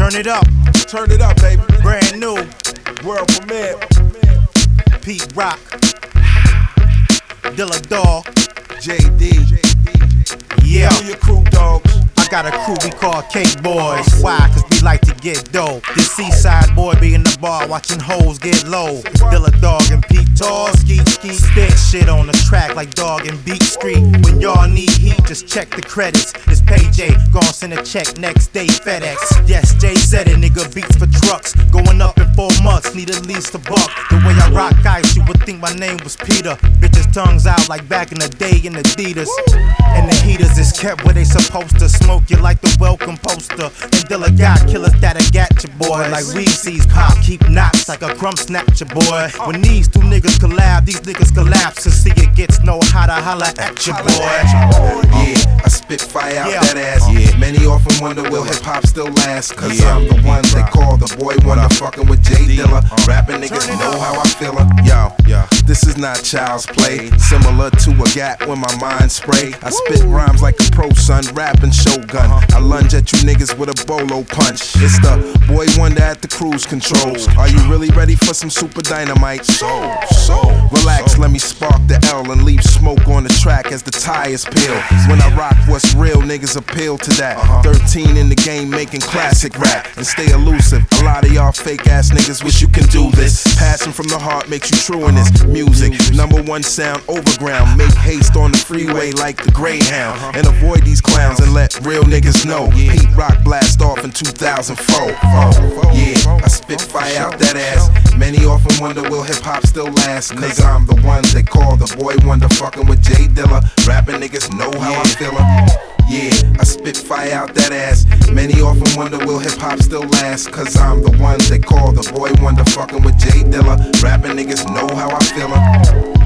Turn it up, baby. Brand new. World premiere. Pete Rock. Dilla Dog. JD. Yeah. Who your crew, dogs? I got a crew we call Cake Boys. Why? Cause we like to get dough. This seaside boy be in the bar watching hoes get low. Dilla Dog and Pete Tall ski spit shit on the track like Dog and Beat Street. When y'all need heat, just check the credits. It's Payday, gon' send a check next day FedEx. Yes, Jay said it, nigga beats for trucks. Going up in 4 months, need at least $1. The way I rock ice, you would think my name was Peter. Bitches tongues out like back in the day in Adidas. And the heaters is kept where they supposed to. Smoke you like the welcome poster. And Dilla got killers that'll gat your boy. Like weed seeds pop, keep knots like a crumb snatcher boy. When these two niggas collab, these niggas collapse. And see it gets no hotter, holla at your boy. Yeah, I spit fire out that ass. Yeah, many often wonder will hip hop still last. Cause I'm the one they call the boy wonder. Fucking with J Dilla. Rapping niggas know how I feel. Yo, this is not child's play. Similar to a gat when my mind spray. I spit rhymes like a pro son, rapping Shogun. I lunge at you niggas with a bolo punch. It's the boy wonder at the cruise controls. Are you really ready for some super dynamite? So relax, let me spark the L and leave smoke on the track as the tires peel. When I rock what's real, niggas appeal to that. 13 in the game making classic rap and stay elusive. A lot of y'all fake ass niggas wish you can do this. Passing from the heart makes you true in this music. #1 sound overground. Make haste on the freeway like the Greyhound. And avoid these clowns and let real niggas know. Pete Rock blast off in 2004. Yeah, I spit fire out that ass. Many often wonder will hip hop still last. Nigga, I'm the one they call the boy wonder. Fucking with J Dilla. Rapping niggas know how I'm feeling. Yeah, I spit fire out that ass. Many often wonder will hip hop still last. Cause I'm the one they call the boy wonder. Fucking with J Dilla. Rapping niggas know how I feelin'.